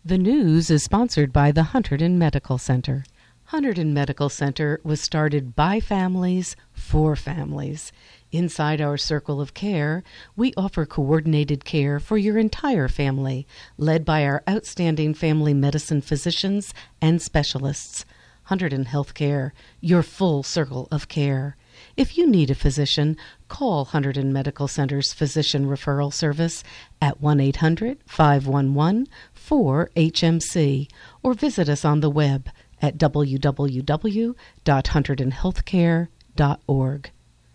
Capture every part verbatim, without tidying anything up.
The news is sponsored by the Hunterdon Medical Center. Hunterdon Medical Center was started by families for families. Inside our circle of care, we offer coordinated care for your entire family, led by our outstanding family medicine physicians and specialists. Hunterdon Healthcare, your full circle of care. If you need a physician, call Hunterdon Medical Center's Physician Referral Service at one eight hundred, five one one, four H M C or visit us on the web at w w w dot hunterdon healthcare dot org.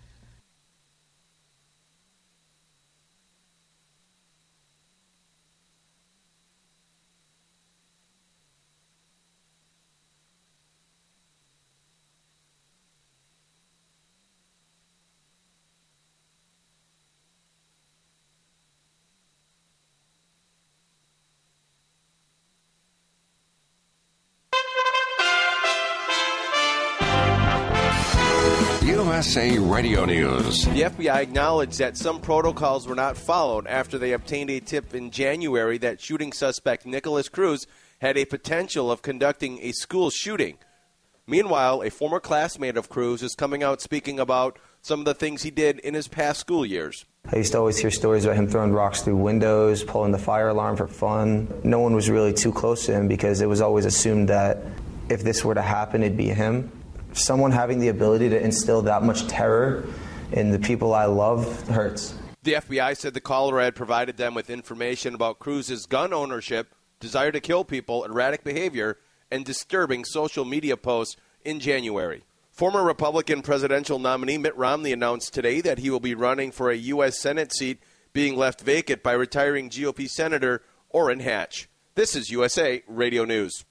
U S A Radio News. The F B I acknowledged that some protocols were not followed after they obtained a tip in January that shooting suspect Nicholas Cruz had a potential of conducting a school shooting. Meanwhile, a former classmate of Cruz is coming out speaking about some of the things he did in his past school years. I used to always hear stories about him throwing rocks through windows, pulling the fire alarm for fun. No one was really too close to him because it was always assumed that if this were to happen, it'd be him. Someone having the ability to instill that much terror in the people I love hurts. The F B I said the caller had provided them with information about Cruz's gun ownership, desire to kill people, erratic behavior, and disturbing social media posts in January. Former Republican presidential nominee Mitt Romney announced today that he will be running for a U S Senate seat being left vacant by retiring G O P Senator Orrin Hatch. This is U S A Radio News.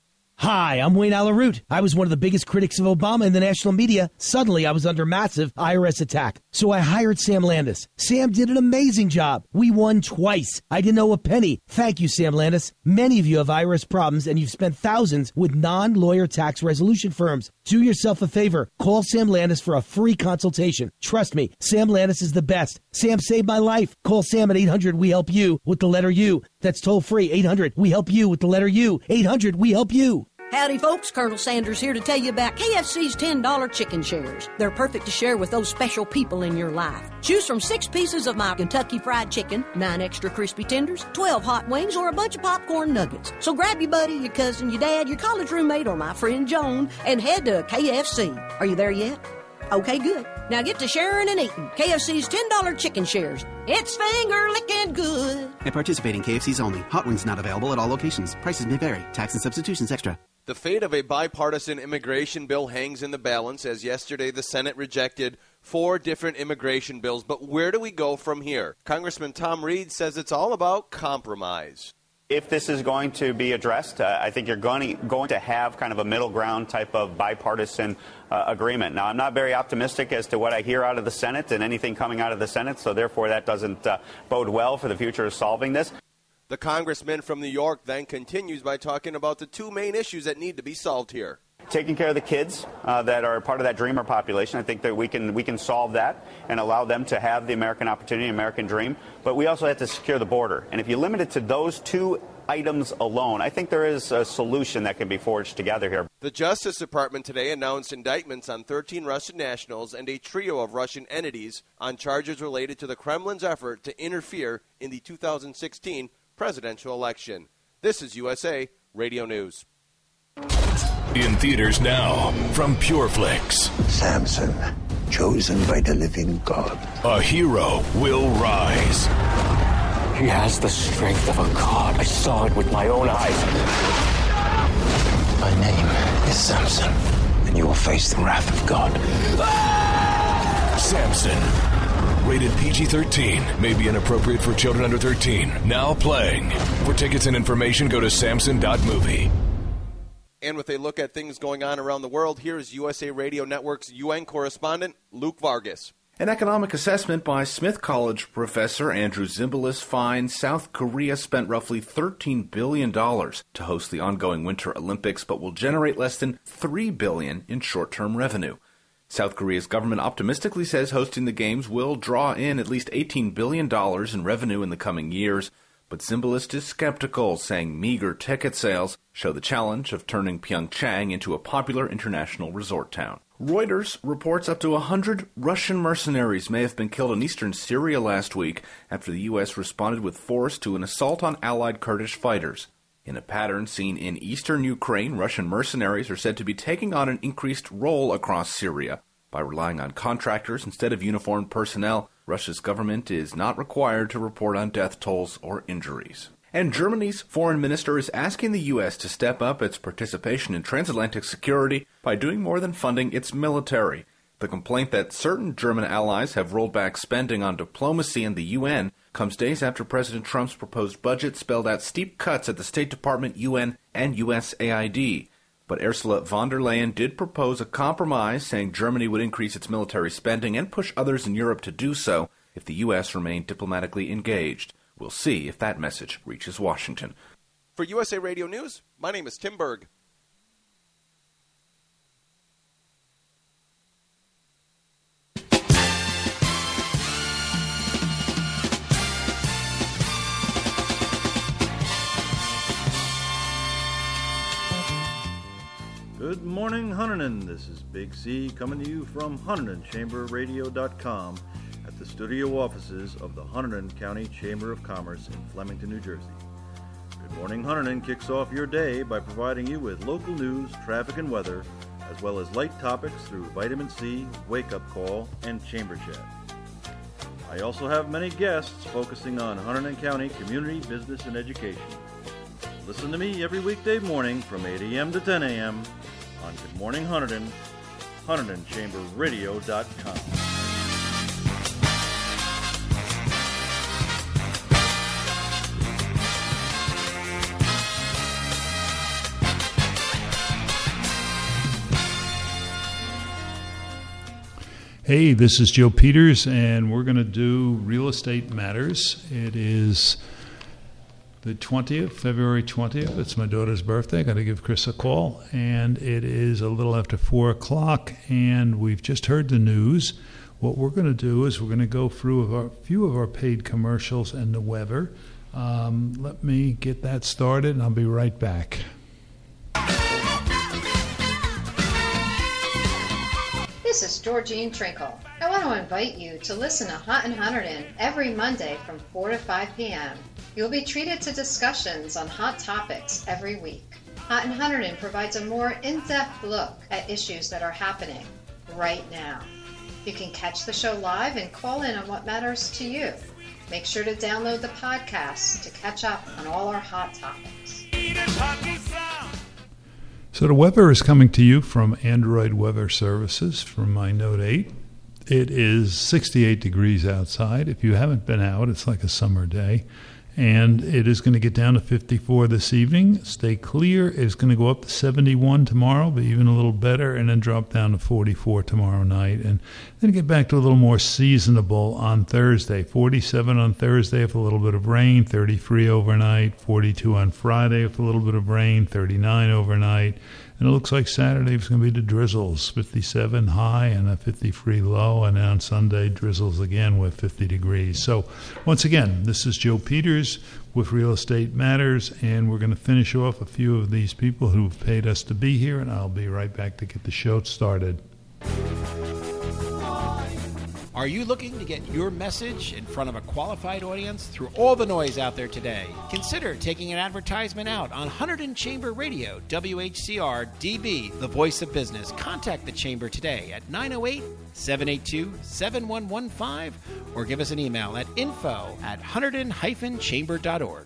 Hi, I'm Wayne Alaroot. I was one of the biggest critics of Obama in the national media. Suddenly, I was under massive I R S attack. So I hired Sam Landis. Sam did an amazing job. We won twice. I didn't owe a penny. Thank you, Sam Landis. Many of you have I R S problems, and you've spent thousands with non-lawyer tax resolution firms. Do yourself a favor. Call Sam Landis for a free consultation. Trust me, Sam Landis is the best. Sam saved my life. Call Sam at eight hundred we help you with the letter U. That's toll free. eight hundred we help you with the letter U. eight hundred we help you. Howdy, folks. Colonel Sanders here to tell you about K F C's ten dollar chicken shares. They're perfect to share with those special people in your life. Choose from six pieces of my Kentucky Fried Chicken, nine extra crispy tenders, twelve hot wings, or a bunch of popcorn nuggets. So grab your buddy, your cousin, your dad, your college roommate, or my friend Joan, and head to K F C. Are you there yet? Okay, good. Now get to sharing and eating. K F C's ten dollar chicken shares. It's finger-licking good. At participating K F Cs only. Hot wings not available at all locations. Prices may vary. Tax and substitutions extra. The fate of a bipartisan immigration bill hangs in the balance, as yesterday the Senate rejected four different immigration bills. But where do we go from here? Congressman Tom Reed says it's all about compromise. If this is going to be addressed, uh, I think you're going to, going to have kind of a middle ground type of bipartisan uh, agreement. Now, I'm not very optimistic as to what I hear out of the Senate and anything coming out of the Senate, so therefore that doesn't uh, bode well for the future of solving this. The congressman from New York then continues by talking about the two main issues that need to be solved here. Taking care of the kids uh, that are part of that dreamer population. I think that we can we can solve that and allow them to have the American opportunity, American dream. But we also have to secure the border. And if you limit it to those two items alone, I think there is a solution that can be forged together here. The Justice Department today announced indictments on thirteen Russian nationals and a trio of Russian entities on charges related to the Kremlin's effort to interfere in the two thousand sixteen presidential election. This is U S A Radio News. In theaters now, from PureFlix. Samson, chosen by the living God. A hero will rise. He has the strength of a god. I saw it with my own eyes. My name is Samson, and you will face the wrath of God. Samson. Rated P G thirteen. May be inappropriate for children under thirteen. Now playing. For tickets and information, go to samson dot movie. And with a look at things going on around the world, here is U S A Radio Network's U N correspondent, Luke Vargas. An economic assessment by Smith College professor Andrew Zimbalist finds South Korea spent roughly thirteen billion dollars to host the ongoing Winter Olympics, but will generate less than three billion dollars in short-term revenue. South Korea's government optimistically says hosting the Games will draw in at least eighteen billion dollars in revenue in the coming years, But Zimbalist is skeptical, saying meager ticket sales show the challenge of turning Pyeongchang into a popular international resort town. Reuters reports up to one hundred Russian mercenaries may have been killed in eastern Syria last week after the U S responded with force to an assault on allied Kurdish fighters. In a pattern seen in eastern Ukraine, Russian mercenaries are said to be taking on an increased role across Syria. By relying on contractors instead of uniformed personnel, Russia's government is not required to report on death tolls or injuries. And Germany's foreign minister is asking the U S to step up its participation in transatlantic security by doing more than funding its military. The complaint that certain German allies have rolled back spending on diplomacy and the U N comes days after President Trump's proposed budget spelled out steep cuts at the State Department, U N, and U S A I D. But Ursula von der Leyen did propose a compromise, saying Germany would increase its military spending and push others in Europe to do so if the U S remained diplomatically engaged. We'll see if that message reaches Washington. For U S A Radio News, my name is Tim Berg. Good morning, Hunterdon. This is Big C coming to you from Hunterdon Chamber Radio dot com at the studio offices of the Hunterdon County Chamber of Commerce in Flemington, New Jersey. Good Morning Hunterdon kicks off your day by providing you with local news, traffic, and weather, as well as light topics through Vitamin C, Wake Up Call, and Chamber Chat. I also have many guests focusing on Hunterdon County community, business, and education. Listen to me every weekday morning from eight a.m. to ten a.m. on Good Morning Hunterdon, Hunterdon Chamber Radio dot com. Hey, this is Joe Peters, and we're going to do Real Estate Matters. It is the twentieth, February twentieth. It's my daughter's birthday. Got to give Chris a call. And it is a little after four o'clock, and we've just heard the news. What we're going to do is we're going to go through a few of our paid commercials and the weather. Um, let me get that started, and I'll be right back. This is Georgine Trinkle. I want to invite you to listen to Hunt and Hunterdon every Monday from four to five p.m. You'll be treated to discussions on hot topics every week. Hunt and Hunterdon provides a more in-depth look at issues that are happening right now. You can catch the show live and call in on what matters to you. Make sure to download the podcast to catch up on all our hot topics. So the weather is coming to you from Android Weather Services from my Note eight. It is sixty-eight degrees outside. If you haven't been out, it's like a summer day. And it is going to get down to fifty-four this evening. Stay clear. It's going to go up to seventy-one tomorrow, but even a little better, and then drop down to forty-four tomorrow night. And then get back to a little more seasonable on Thursday. forty-seven on Thursday with a little bit of rain, thirty-three overnight, forty-two on Friday with a little bit of rain, thirty-nine overnight. And it looks like Saturday is going to be the drizzles, fifty-seven high and a fifty-three low. And on Sunday, drizzles again with fifty degrees. So once again, this is Joe Peters with Real Estate Matters, and we're going to finish off a few of these people who've paid us to be here, and I'll be right back to get the show started. Are you looking to get your message in front of a qualified audience through all the noise out there today? Consider taking an advertisement out on Hunterdon Chamber Radio, W H C R D B, the voice of business. Contact the Chamber today at nine oh eight, seven eight two, seven one one five or give us an email at info at hunterdon dash chamber dot org.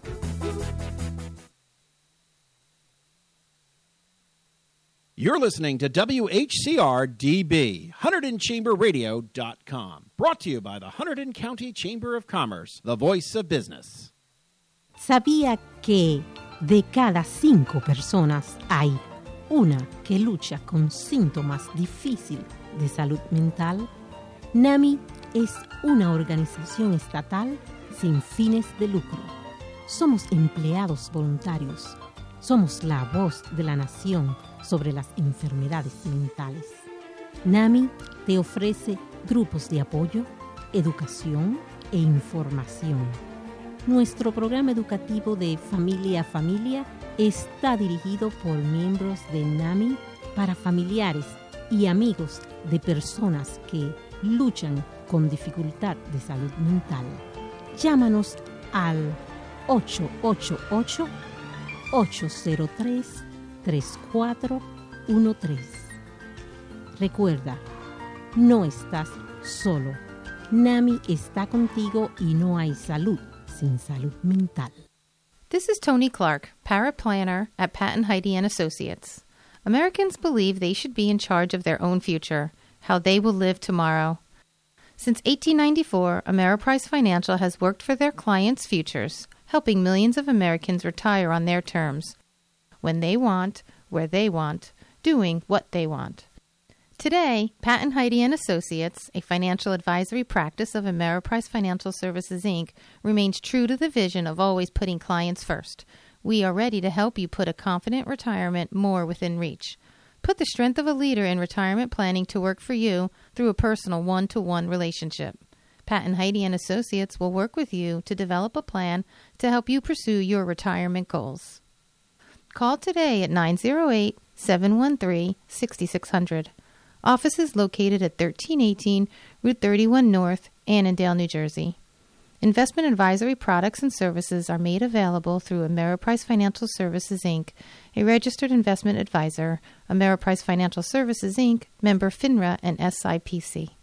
You're listening to W H C R D B, Hunterdon Chamber Radio dot com. Brought to you by the Hunterdon County Chamber of Commerce, the voice of business. ¿Sabía que de cada cinco personas hay una que lucha con síntomas difíciles de salud mental? NAMI es una organización estatal sin fines de lucro. Somos empleados voluntarios. Somos la voz de la nación sobre las enfermedades mentales. NAMI te ofrece grupos de apoyo, educación e información. Nuestro programa educativo de Familia a Familia está dirigido por miembros de NAMI para familiares y amigos de personas que luchan con dificultad de salud mental. Llámanos al ocho ocho ocho, ocho cero tres, tres cuatro uno tres. Recuerda, no estás solo. NAMI está contigo y no hay salud sin salud mental. This is Tony Clark, paraplanner at Patton Heidi and Associates. Americans believe they should be in charge of their own future, how they will live tomorrow. Since eighteen ninety-four, Ameriprise Financial has worked for their clients' futures, helping millions of Americans retire on their terms, when they want, where they want, doing what they want. Today, Patton Heidi and Associates, a financial advisory practice of Ameriprise Financial Services, Incorporated, remains true to the vision of always putting clients first. We are ready to help you put a confident retirement more within reach. Put the strength of a leader in retirement planning to work for you through a personal one-to-one relationship. Patton Heidi and Associates will work with you to develop a plan to help you pursue your retirement goals. Call today at nine zero eight, seven one three, six six zero zero. Office is located at thirteen eighteen Route thirty-one North, Annandale, New Jersey. Investment advisory products and services are made available through Ameriprise Financial Services, Incorporated, a registered investment advisor. Ameriprise Financial Services, Incorporated, member FINRA and S I P C.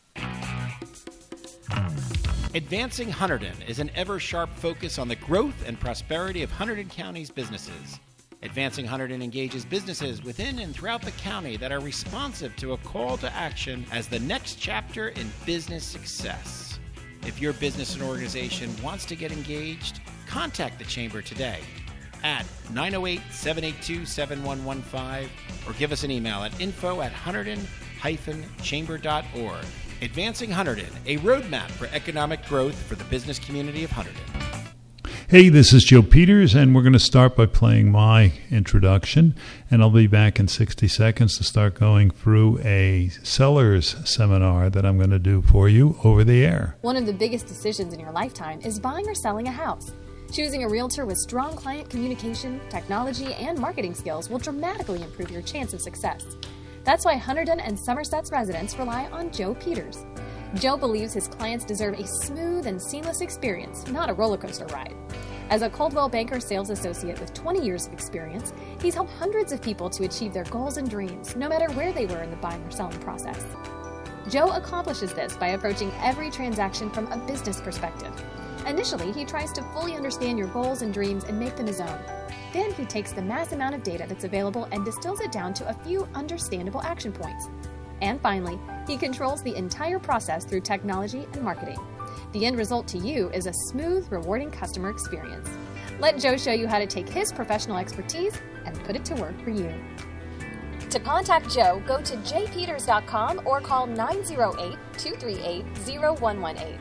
Advancing Hunterdon is an ever-sharp focus on the growth and prosperity of Hunterdon County's businesses. Advancing Hunterdon engages businesses within and throughout the county that are responsive to a call to action as the next chapter in business success. If your business and organization wants to get engaged, contact the Chamber today at nine oh eight, seven eight two, seven one one five or give us an email at info at hunterdon dash chamber dot org. Advancing Hunterdon, a roadmap for economic growth for the business community of Hunterdon. Hey, this is Joe Peters, and we're going to start by playing my introduction, and I'll be back in sixty seconds to start going through a seller's seminar that I'm going to do for you over the air. One of the biggest decisions in your lifetime is buying or selling a house. Choosing a realtor with strong client communication, technology, and marketing skills will dramatically improve your chance of success. That's why Hunterdon and Somerset's residents rely on Joe Peters. Joe believes his clients deserve a smooth and seamless experience, not a roller coaster ride. As a Coldwell Banker sales associate with twenty years of experience, he's helped hundreds of people to achieve their goals and dreams, no matter where they were in the buying or selling process. Joe accomplishes this by approaching every transaction from a business perspective. Initially, he tries to fully understand your goals and dreams and make them his own. Then he takes the mass amount of data that's available and distills it down to a few understandable action points. And finally, he controls the entire process through technology and marketing. The end result to you is a smooth, rewarding customer experience. Let Joe show you how to take his professional expertise and put it to work for you. To contact Joe, go to j peters dot com or call nine oh eight, two three eight, oh one one eight.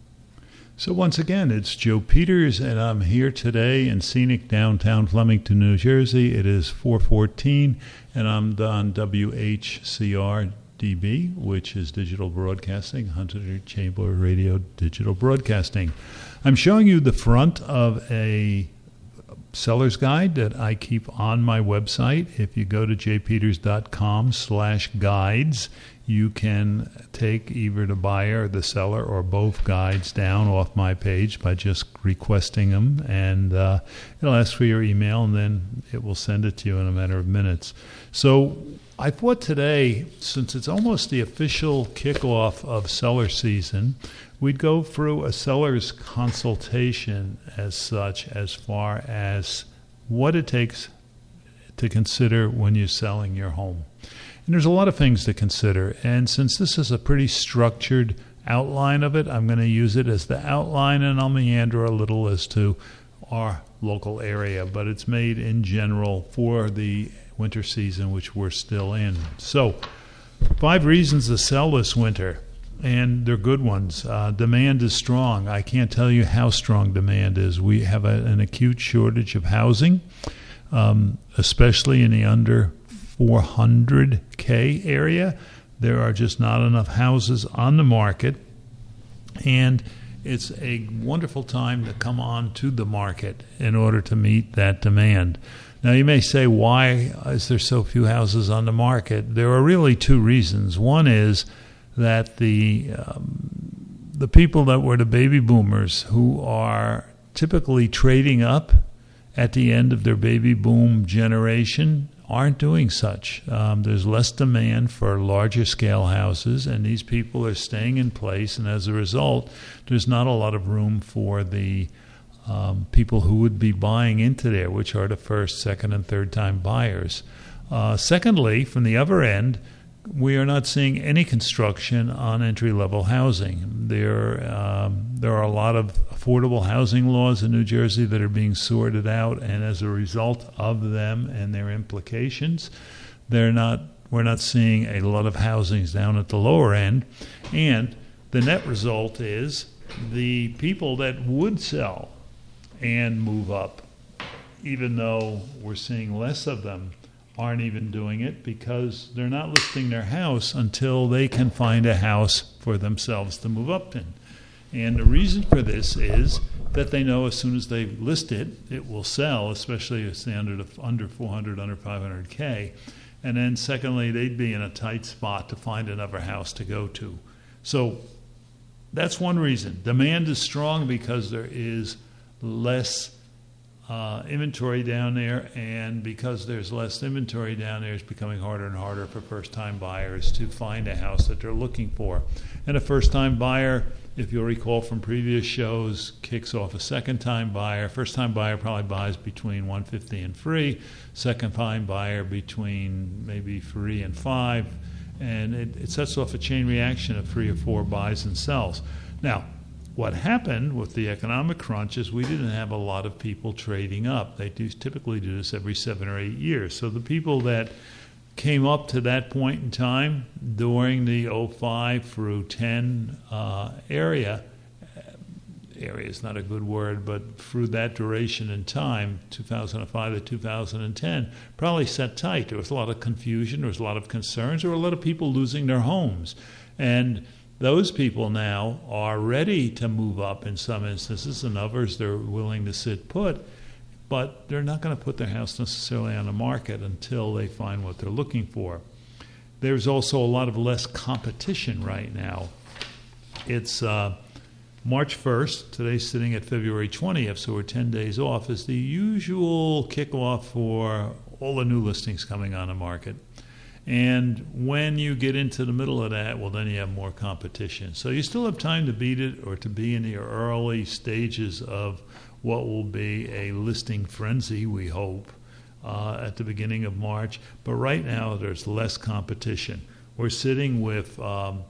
So once again, it's Joe Peters, and I'm here today in scenic downtown Flemington, New Jersey. It is four fourteen, and I'm on W H C R D B, which is Digital Broadcasting, Hunterdon Chamber Radio Digital Broadcasting. I'm showing you the front of a seller's guide that I keep on my website. If you go to j peters dot com slash guides, you can take either the buyer, the seller, or both guides down off my page by just requesting them, and uh, it'll ask for your email, and then it will send it to you in a matter of minutes. So I thought today, since it's almost the official kickoff of seller season, we'd go through a seller's consultation as such, as far as what it takes to consider when you're selling your home. And there's a lot of things to consider. And since this is a pretty structured outline of it, I'm going to use it as the outline, and I'll meander a little as to our local area. But it's made in general for the winter season, which we're still in. So, five reasons to sell this winter. And they're good ones. Uh, demand is strong. I can't tell you how strong demand is. We have a, an acute shortage of housing, um, especially in the under four hundred K area. There are just not enough houses on the market. And it's a wonderful time to come on to the market in order to meet that demand. Now, you may say, why is there so few houses on the market? There are really two reasons. One is that the um, the people that were the baby boomers who are typically trading up at the end of their baby boom generation aren't doing such. Um, there's less demand for larger scale houses, and these people are staying in place, and as a result, there's not a lot of room for the um, people who would be buying into there, which are the first, second, and third time buyers. Uh, secondly, from the other end, we are not seeing any construction on entry-level housing. There, um, there are a lot of affordable housing laws in New Jersey that are being sorted out, and as a result of them and their implications, they're not. We're not seeing a lot of housings down at the lower end, and the net result is the people that would sell and move up, even though we're seeing less of them, aren't even doing it because they're not listing their house until they can find a house for themselves to move up in. And the reason for this is that they know as soon as they list it, it will sell, especially if it's under, under four hundred, under five hundred K. And then secondly, they'd be in a tight spot to find another house to go to. So that's one reason. Demand is strong because there is less Uh, inventory down there, and because there's less inventory down there, it's becoming harder and harder for first-time buyers to find a house that they're looking for. And a first-time buyer, if you'll recall from previous shows, kicks off a second-time buyer. First-time buyer probably buys between one hundred fifty and free. Second-time buyer between maybe three and five, and it, it sets off a chain reaction of three or four buys and sells. Now, what happened with the economic crunch is we didn't have a lot of people trading up. They do typically do this every seven or eight years. So the people that came up to that point in time during the oh five through ten uh, area, area is not a good word, but through that duration in time, two thousand five to two thousand ten, probably sat tight. There was a lot of confusion. There was a lot of concerns. There were a lot of people losing their homes. And those people now are ready to move up in some instances, and others they're willing to sit put, but they're not going to put their house necessarily on the market until they find what they're looking for. There's also a lot of less competition right now. It's uh, March first, today's sitting at February twentieth, so we're ten days off, is the usual kickoff for all the new listings coming on the market. And when you get into the middle of that, well, then you have more competition. So you still have time to beat it or to be in the early stages of what will be a listing frenzy, we hope, uh, at the beginning of March. But right now, there's less competition. We're sitting with um,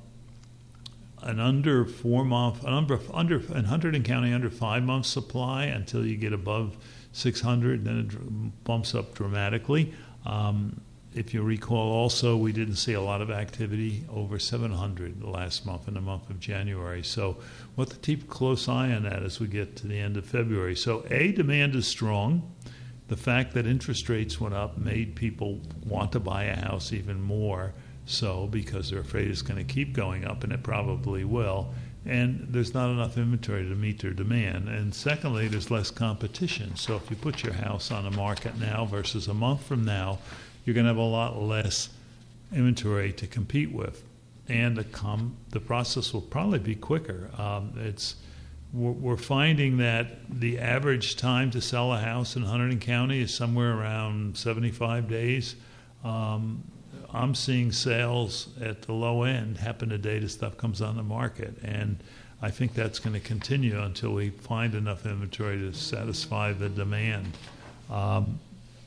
an under four month, an under, under in Hunterdon County, under five month supply until you get above six hundred, then it bumps up dramatically. Um, If you recall also, we didn't see a lot of activity over seven hundred last month, in the month of January. So we'll have to keep a close eye on that as we get to the end of February. So A, demand is strong. The fact that interest rates went up made people want to buy a house even more so because they're afraid it's going to keep going up, and it probably will. And there's not enough inventory to meet their demand. And secondly, there's less competition. So if you put your house on the market now versus a month from now, you're going to have a lot less inventory to compete with, and the com- the process will probably be quicker. Um, it's we're, we're finding that the average time to sell a house in Hunterdon County is somewhere around seventy-five days. Um, I'm seeing sales at the low end happen the day the stuff comes on the market, and I think that's going to continue until we find enough inventory to satisfy the demand. Um,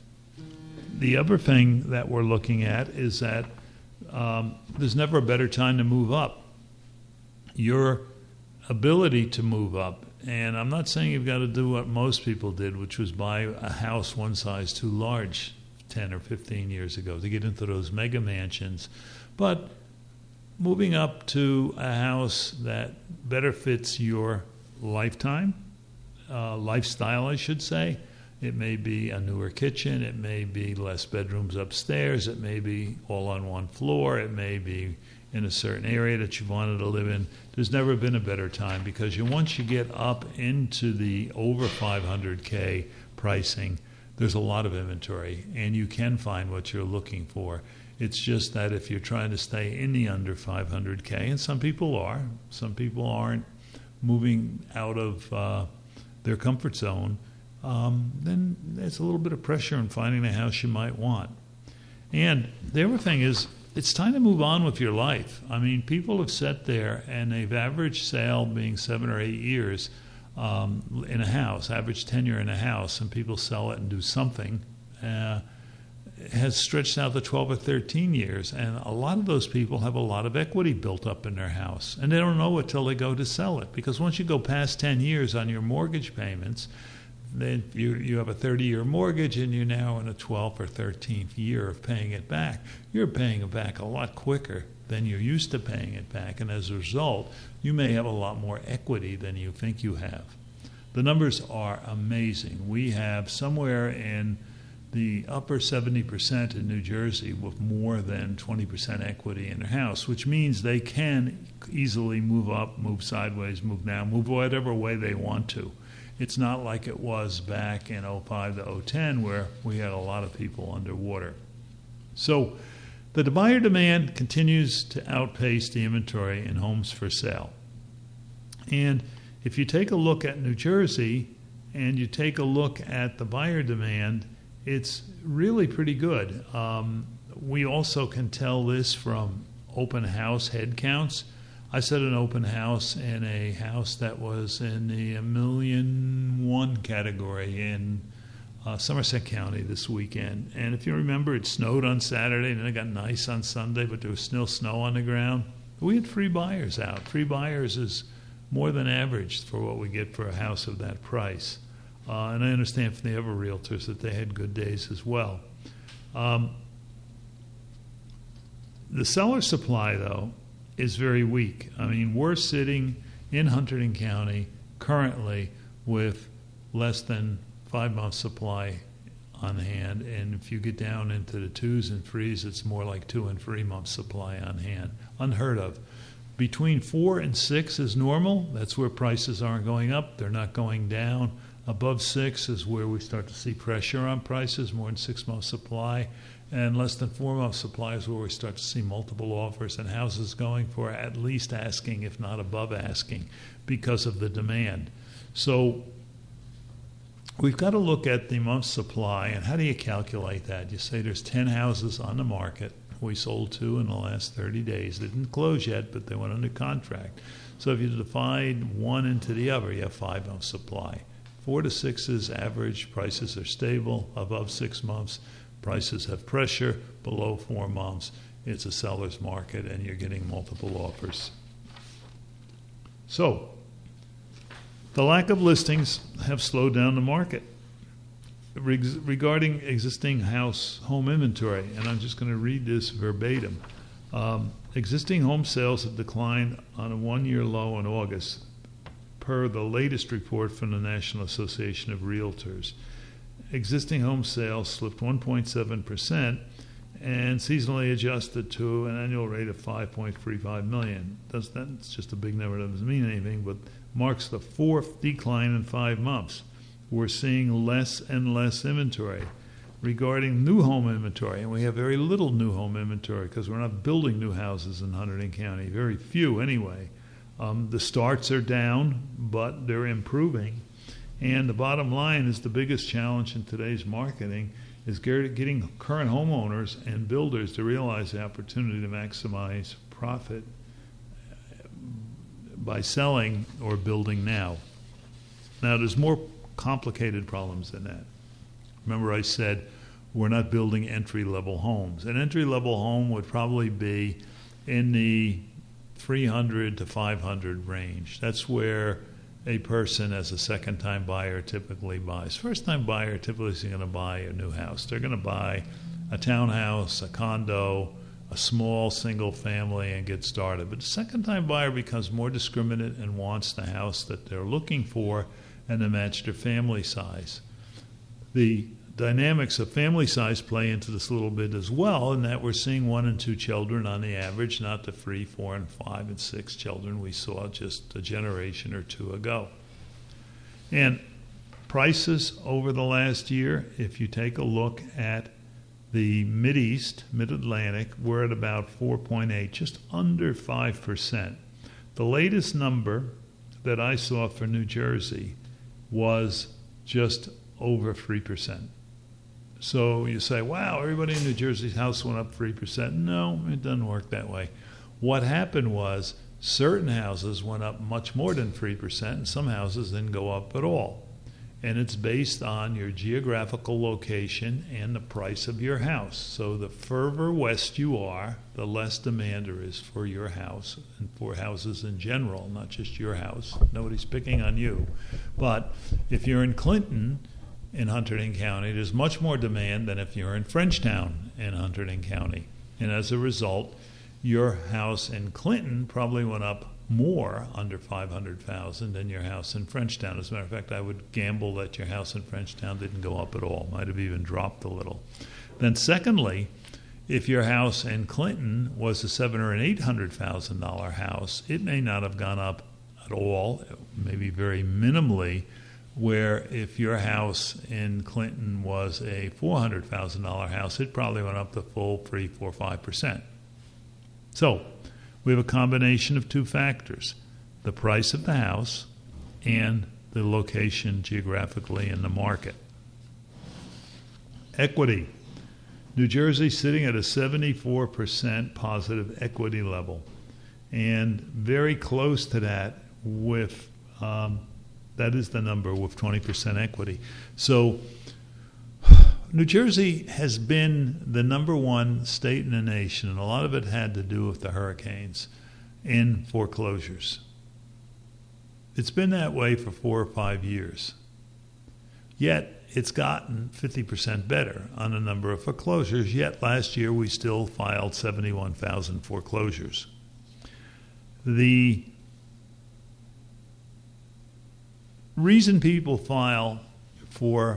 The other thing that we're looking at is that um, there's never a better time to move up. Your ability to move up, and I'm not saying you've got to do what most people did, which was buy a house one size too large ten or fifteen years ago to get into those mega mansions, but moving up to a house that better fits your lifetime, uh, lifestyle, I should say. It may be a newer kitchen. It may be less bedrooms upstairs. It may be all on one floor. It may be in a certain area that you wanted to live in. There's never been a better time because you, once you get up into the over five hundred K pricing, there's a lot of inventory and you can find what you're looking for. It's just that if you're trying to stay in the under five hundred K, and some people are, some people aren't moving out of uh, their comfort zone, um, then there's a little bit of pressure in finding a house you might want. And the other thing is, it's time to move on with your life. I mean, people have sat there and they've average sale being seven or eight years um, in a house, average tenure in a house, and people sell it and do something, uh, has stretched out to twelve or thirteen years. And a lot of those people have a lot of equity built up in their house. And they don't know it till they go to sell it. Because once you go past ten years on your mortgage payments, then you you have a thirty-year mortgage and you're now in a twelfth or thirteenth year of paying it back. You're paying it back a lot quicker than you're used to paying it back, and as a result, you may have a lot more equity than you think you have. The numbers are amazing. We have somewhere in the upper seventy percent in New Jersey with more than twenty percent equity in their house, which means they can easily move up, move sideways, move down, move whatever way they want to. It's not like it was back in oh five to oh ten where we had a lot of people underwater. So the buyer demand continues to outpace the inventory in homes for sale. And if you take a look at New Jersey and you take a look at the buyer demand, it's really pretty good. Um, we also can tell this from open house head counts. I set an open house in a house that was in the a million one category in uh, Somerset County this weekend. And if you remember, it snowed on Saturday and then it got nice on Sunday, but there was still snow on the ground. We had free buyers out. Free buyers is more than average for what we get for a house of that price. Uh, and I understand from the other realtors that they had good days as well. Um, the seller supply, though, is very weak. I mean, we're sitting in Hunterdon County currently with less than five months supply on hand. And if you get down into the twos and threes, it's more like two and three months supply on hand. Unheard of. Between four and six is normal. That's where prices aren't going up. They're not going down. Above six is where we start to see pressure on prices, more than six months supply. And less than four months supply is where we start to see multiple offers and houses going for at least asking, if not above asking, because of the demand. So we've got to look at the month's supply, and how do you calculate that? You say there's ten houses on the market. We sold two in the last thirty days. They didn't close yet, but they went under contract. So if you divide one into the other, you have five months supply. Four to six is average. Prices are stable. Above six months, prices have pressure. Below four months, it's a seller's market, and you're getting multiple offers. So the lack of listings have slowed down the market. Regarding existing house home inventory, and I'm just going to read this verbatim. Um, existing home sales have declined on a one-year low in August, per the latest report from the National Association of Realtors. Existing home sales slipped one point seven percent and seasonally adjusted to an annual rate of five point three five million. That's, that's just a big number. That doesn't mean anything, but marks the fourth decline in five months. We're seeing less and less inventory. Regarding new home inventory, and we have very little new home inventory because we're not building new houses in Hunterdon County, very few anyway. Um, the starts are down, but they're improving. And the bottom line is the biggest challenge in today's marketing is getting current homeowners and builders to realize the opportunity to maximize profit by selling or building now. Now, there's more complicated problems than that. Remember I said we're not building entry-level homes. An entry-level home would probably be in the three hundred to five hundred range. That's where a person as a second-time buyer typically buys. First-time buyer typically is going to buy a new house. They're going to buy a townhouse, a condo, a small single family and get started. But the second-time buyer becomes more discriminate and wants the house that they're looking for and to match their family size. The dynamics of family size play into this a little bit as well, in that we're seeing one and two children on the average, not the three, four, and five and six children we saw just a generation or two ago. And prices over the last year, if you take a look at the Mideast, Mid-Atlantic, we're at about four point eight, just under five percent. The latest number that I saw for New Jersey was just over three percent. So you say, wow, everybody in New Jersey's house went up three percent. No, it doesn't work that way. What happened was certain houses went up much more than three percent, and some houses didn't go up at all. And it's based on your geographical location and the price of your house. So the further west you are, the less demand there is for your house and for houses in general, not just your house. Nobody's picking on you. But if you're in Clinton, in Hunterdon County, there's much more demand than if you're in Frenchtown in Hunterdon County. And as a result, your house in Clinton probably went up more, under five hundred thousand dollars, than your house in Frenchtown. As a matter of fact, I would gamble that your house in Frenchtown didn't go up at all, might have even dropped a little. Then secondly, if your house in Clinton was a seven hundred thousand dollars or an eight hundred thousand dollars house, it may not have gone up at all, maybe very minimally, where if your house in Clinton was a four hundred thousand dollars house, it probably went up the full three, four, five percent. So we have a combination of two factors, the price of the house and the location geographically in the market. Equity. New Jersey sitting at a seventy-four percent positive equity level, and very close to that with, um, that is the number with twenty percent equity. So New Jersey has been the number one state in the nation, and a lot of it had to do with the hurricanes, in foreclosures. It's been that way for four or five years. Yet it's gotten fifty percent better on the number of foreclosures, yet last year we still filed seventy-one thousand foreclosures. The reason people file for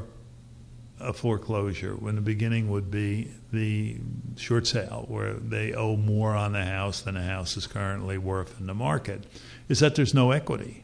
a foreclosure, when the beginning would be the short sale, where they owe more on the house than the house is currently worth in the market, is that there's no equity.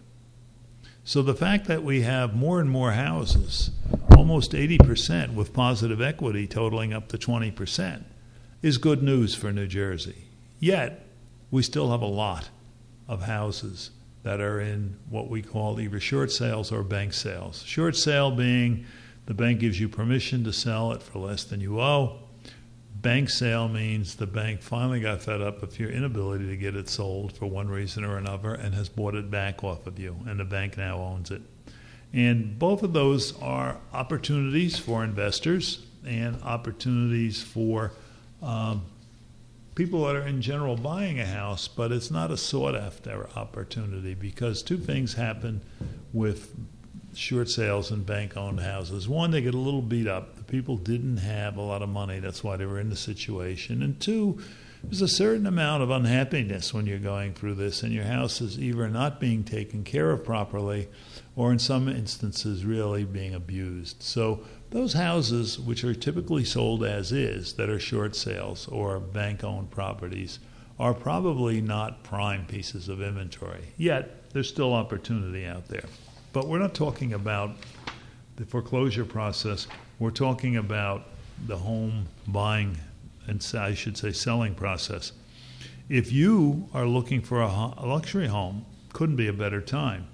So the fact that we have more and more houses, almost eighty percent with positive equity totaling up to twenty percent, is good news for New Jersey. Yet, we still have a lot of houses that are in what we call either short sales or bank sales. Short sale being the bank gives you permission to sell it for less than you owe. Bank sale means the bank finally got fed up with your inability to get it sold for one reason or another and has bought it back off of you, and the bank now owns it. And both of those are opportunities for investors and opportunities for um, people that are in general buying a house, but it's not a sought-after opportunity because two things happen with short sales and bank-owned houses. One, they get a little beat up. The people didn't have a lot of money. That's why they were in the situation. And two, there's a certain amount of unhappiness when you're going through this, and your house is either not being taken care of properly or in some instances really being abused. So those houses, which are typically sold as is, that are short sales or bank-owned properties, are probably not prime pieces of inventory. Yet, there's still opportunity out there. But we're not talking about the foreclosure process. We're talking about the home buying, and I should say selling process. If you are looking for a, a luxury home, couldn't be a better time.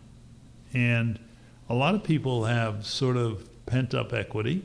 And a lot of people have sort of pent-up equity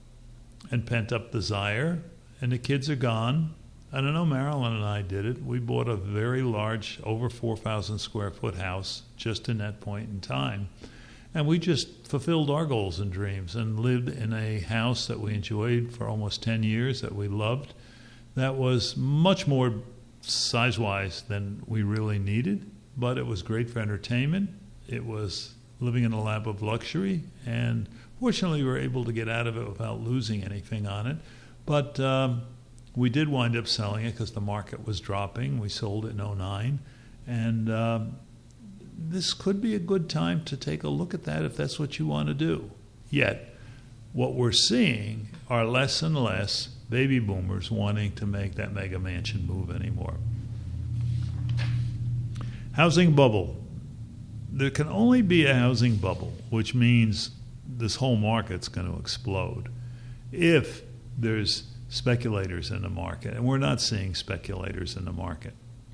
and pent-up desire, and the kids are gone. I don't know, Marilyn and I did it. We bought a very large, over four thousand square foot house just in that point in time. And we just fulfilled our goals and dreams and lived in a house that we enjoyed for almost ten years, that we loved, that was much more size-wise than we really needed, but it was great for entertainment. It was living in a lap of luxury, and fortunately we were able to get out of it without losing anything on it. But um, we did wind up selling it because the market was dropping. We sold it in oh nine, and um, this could be a good time to take a look at that if that's what you want to do. Yet, what we're seeing are less and less baby boomers wanting to make that mega mansion move anymore. Housing bubble. There can only be a housing bubble, which means this whole market's going to explode, if there's speculators in the market. And we're not seeing speculators in the market.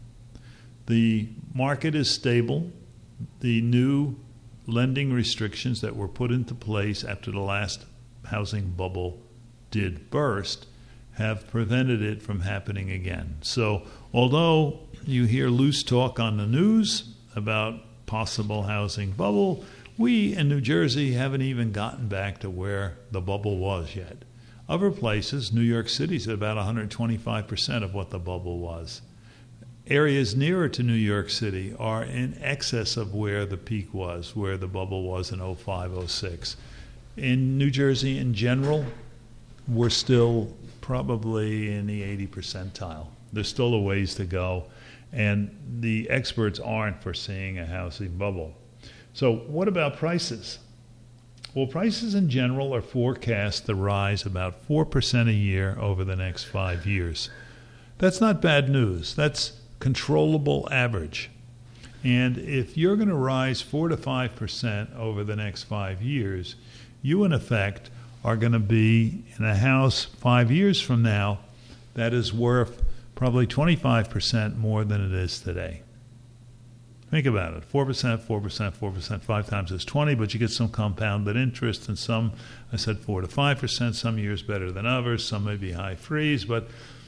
The market is stable. The new lending restrictions that were put into place after the last housing bubble did burst have prevented it from happening again. So although you hear loose talk on the news about possible housing bubble, we in New Jersey haven't even gotten back to where the bubble was yet. Other places, New York City's at about one hundred twenty-five percent of what the bubble was. Areas nearer to New York City are in excess of where the peak was, where the bubble was in oh five, oh six. In New Jersey in general, we're still probably in the eighty percentile. There's still a ways to go, and the experts aren't foreseeing a housing bubble. So what about prices? Well, prices in general are forecast to rise about four percent a year over the next five years. That's not bad news. That's controllable average. And if you're going to rise four to five percent over the next five years, you in effect are going to be in a house five years from now that is worth probably twenty-five percent more than it is today. Think about it. four percent, four percent, four percent, five times is twenty, but you get some compounded interest, and some, I said four to five percent, some years better than others, some may be high freeze, but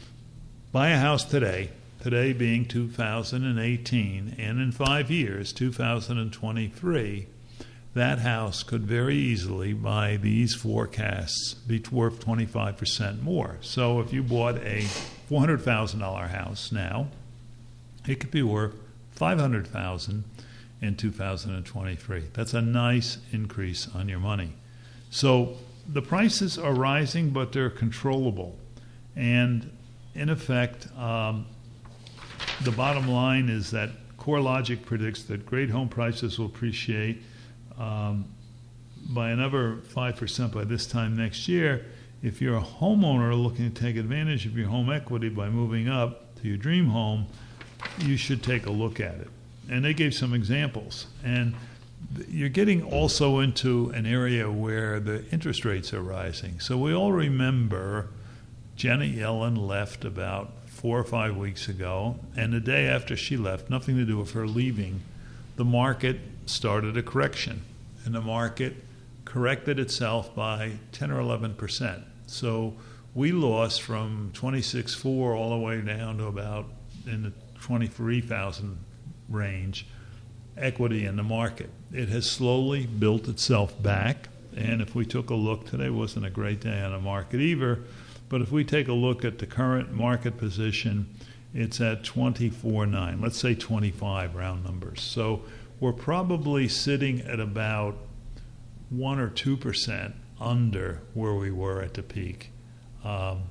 buy a house today, today being two thousand eighteen, and in five years, two thousand twenty-three, that house could very easily, by these forecasts, be worth twenty-five percent more. So if you bought a four hundred thousand dollars house now, it could be worth five hundred thousand dollars in two thousand twenty-three. That's a nice increase on your money. So the prices are rising, but they're controllable. And in effect, um, the bottom line is that CoreLogic predicts that great home prices will appreciate um, by another five percent by this time next year. If you're a homeowner looking to take advantage of your home equity by moving up to your dream home, you should take a look at it. And they gave some examples. And you're getting also into an area where the interest rates are rising. So we all remember Janet Yellen left about four or five weeks ago, and the day after she left, nothing to do with her leaving, the market started a correction. And the market corrected itself by ten or eleven percent. So we lost from twenty-six point four all the way down to about in the twenty-three thousand range equity in the market. It has slowly built itself back, and if we took a look, today wasn't a great day on the market either, but if we take a look at the current market position, it's at twenty-four point nine, let's say twenty-five round numbers. So we're probably sitting at about one or two percent under where we were at the peak, um,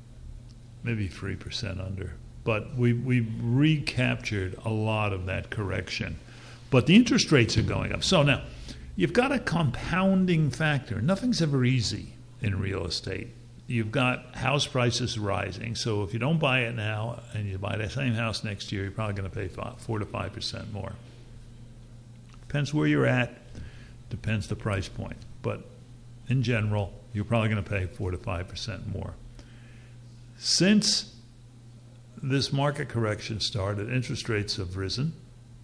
maybe three percent under. But we, we've recaptured a lot of that correction. But the interest rates are going up. So now, you've got a compounding factor. Nothing's ever easy in real estate. You've got house prices rising. So if you don't buy it now and you buy that same house next year, you're probably going to pay five, four to five percent more. Depends where you're at. Depends the price point. But in general, you're probably going to pay four to five percent more. Since this market correction started, interest rates have risen.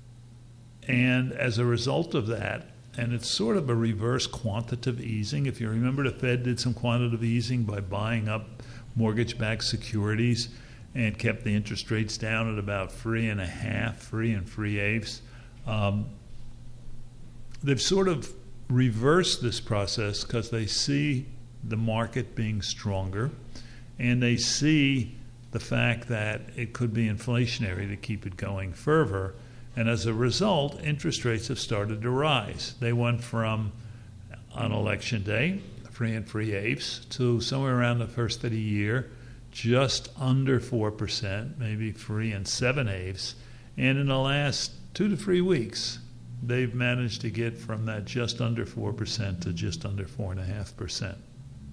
And as a result of that, and it's sort of a reverse quantitative easing. If you remember, the Fed did some quantitative easing by buying up mortgage-backed securities and kept the interest rates down at about three and a half, three and three eighths. Um, they've sort of reversed this process because they see the market being stronger, and they see the fact that it could be inflationary to keep it going further. And as a result, interest rates have started to rise. They went from, on election day, three and three eighths, to somewhere around the first of the year, just under four percent, maybe three and seven eighths. And in the last two to three weeks, they've managed to get from that just under four percent to just under four and a half percent.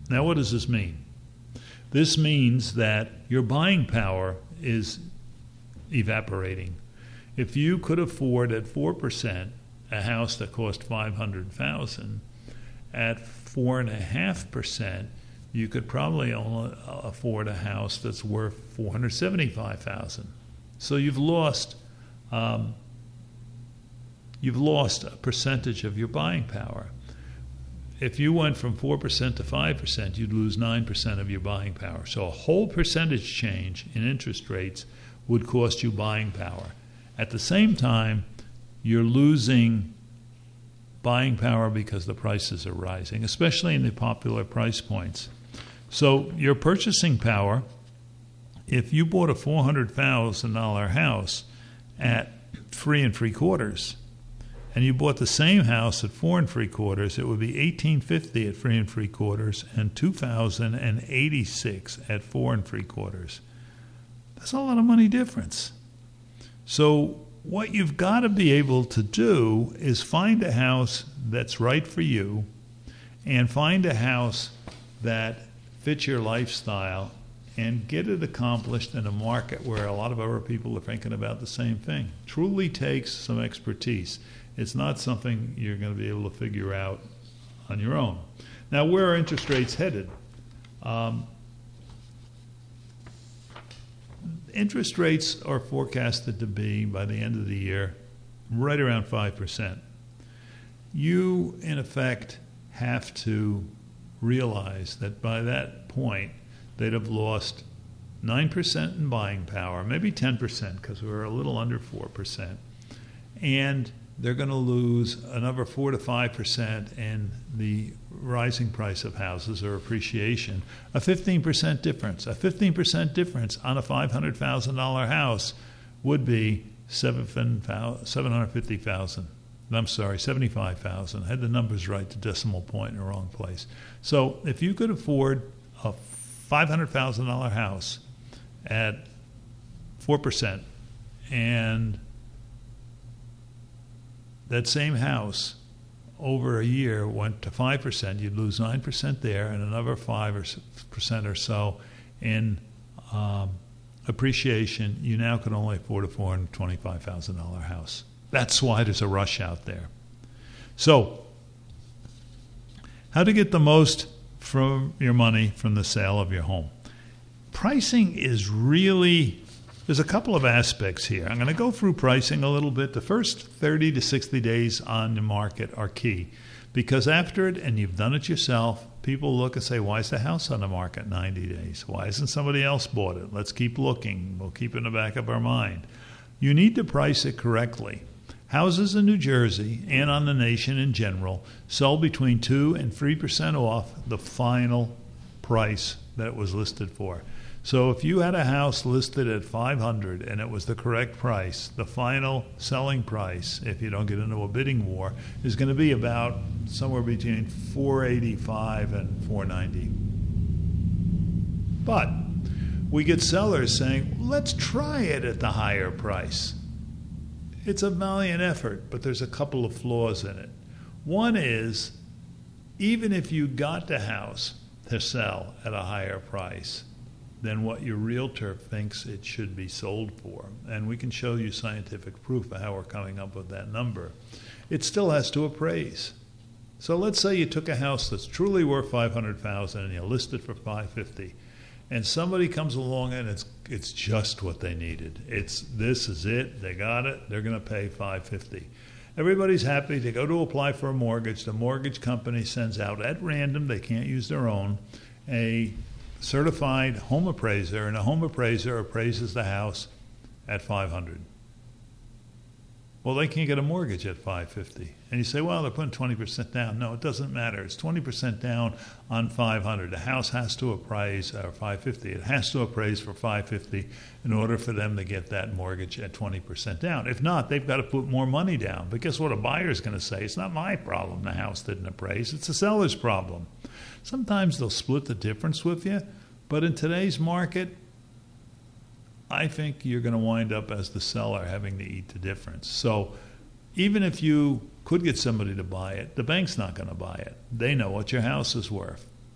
Now, what does this mean? This means that your buying power is evaporating. If you could afford at four percent a house that cost five hundred thousand dollars, at four point five percent you could probably only afford a house that's worth four hundred seventy-five thousand dollars. So you've lost um, you've lost a percentage of your buying power. If you went from four percent to five percent, you'd lose nine percent of your buying power. So a whole percentage change in interest rates would cost you buying power. At the same time, you're losing buying power because the prices are rising, especially in the popular price points. So your purchasing power, if you bought a four hundred thousand dollars house at three and three quarters, and you bought the same house at four and three quarters, it would be eighteen fifty at three and three quarters and two thousand eighty-six at four and three quarters. That's a lot of money difference. So what you've got to be able to do is find a house that's right for you, and find a house that fits your lifestyle, and get it accomplished in a market where a lot of other people are thinking about the same thing. Truly takes some expertise. It's not something you're going to be able to figure out on your own. Now, where are interest rates headed? Um, interest rates are forecasted to be, by the end of the year, right around five percent. You, in effect, have to realize that by that point, they'd have lost nine percent in buying power, maybe ten percent, because we were a little under four percent. And they're going to lose another four to five percent in the rising price of houses or appreciation, a fifteen percent difference. A fifteen percent difference on a five hundred thousand dollars house would be seven hundred fifty thousand dollars. I'm sorry, seventy-five thousand dollars. I had the numbers right, the decimal point in the wrong place. So if you could afford a five hundred thousand dollars house at four percent, and that same house over a year went to five percent, you'd lose nine percent there and another five percent or so in um, appreciation. You now could only afford a four hundred twenty-five thousand dollars house. That's why there's a rush out there. So, how to get the most from your money from the sale of your home? Pricing is really, there's a couple of aspects here. I'm going to go through pricing a little bit. The first thirty to sixty days on the market are key, because after it, and you've done it yourself, people look and say, why is the house on the market ninety days? Why isn't somebody else bought it? Let's keep looking. We'll keep it in the back of our mind. You need to price it correctly. Houses in New Jersey and on the nation in general sell between two and three percent off the final price that it was listed for. So if you had a house listed at five hundred dollars and it was the correct price, the final selling price, if you don't get into a bidding war, is going to be about somewhere between four eighty-five and four ninety. But we get sellers saying, let's try it at the higher price. It's a valiant effort, but there's a couple of flaws in it. One is, even if you got the house to sell at a higher price than what your realtor thinks it should be sold for, and we can show you scientific proof of how we're coming up with that number, it still has to appraise. So let's say you took a house that's truly worth five hundred thousand dollars and you list it for five hundred fifty thousand dollars. And somebody comes along and it's it's just what they needed. It's this is it. They got it. They're going to pay five hundred fifty dollars. Everybody's happy. They go to apply for a mortgage. The mortgage company sends out at random, they can't use their own, a certified home appraiser, and a home appraiser appraises the house at five hundred dollars. Well, they can't get a mortgage at five hundred fifty dollars. And you say, well, they're putting twenty percent down. No, it doesn't matter. It's twenty percent down on five hundred dollars. The house has to appraise, or five hundred fifty dollars. It has to appraise for five hundred fifty dollars in order for them to get that mortgage at twenty percent down. If not, they've got to put more money down. But guess what a buyer's going to say? It's not my problem the house didn't appraise. It's the seller's problem. Sometimes they'll split the difference with you. But in today's market, I think you're going to wind up as the seller having to eat the difference. So even if you could get somebody to buy it, the bank's not going to buy it. They know what your house is worth.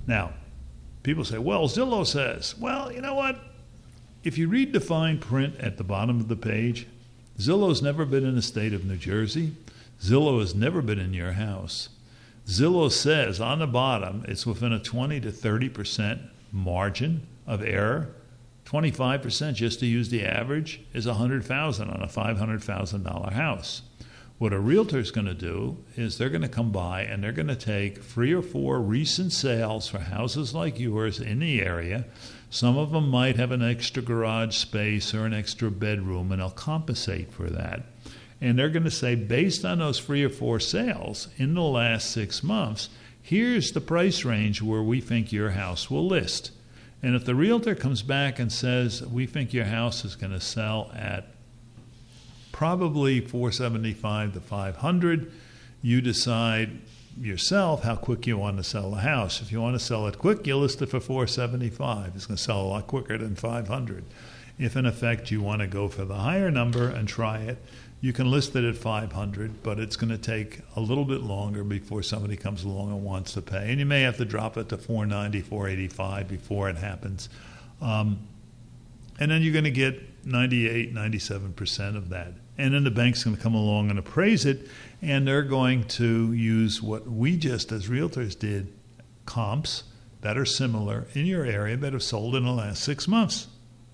Now, people say, well, Zillow says. Well, you know what? If you read the fine print at the bottom of the page, Zillow's never been in the state of New Jersey. Zillow has never been in your house. Zillow says on the bottom it's within a twenty to thirty percent margin of error. twenty-five percent, just to use the average, is one hundred thousand dollars on a five hundred thousand dollars house. What a realtor is going to do is they're going to come by and they're going to take three or four recent sales for houses like yours in the area. Some of them might have an extra garage space or an extra bedroom, and they'll compensate for that. And they're going to say, based on those three or four sales in the last six months, here's the price range where we think your house will list. And if the realtor comes back and says, we think your house is going to sell at probably four seventy-five to five hundred, you decide yourself how quick you want to sell the house. If you want to sell it quick, you list it for four seventy-five. It's going to sell a lot quicker than five hundred. If in effect you want to go for the higher number and try it, you can list it at five hundred, but it's going to take a little bit longer before somebody comes along and wants to pay. And you may have to drop it to four ninety, four eighty-five before it happens. Um, and then you're going to get ninety-eight, ninety-seven percent of that. And then the bank's going to come along and appraise it, and they're going to use what we just as realtors did, comps that are similar in your area that have sold in the last six months.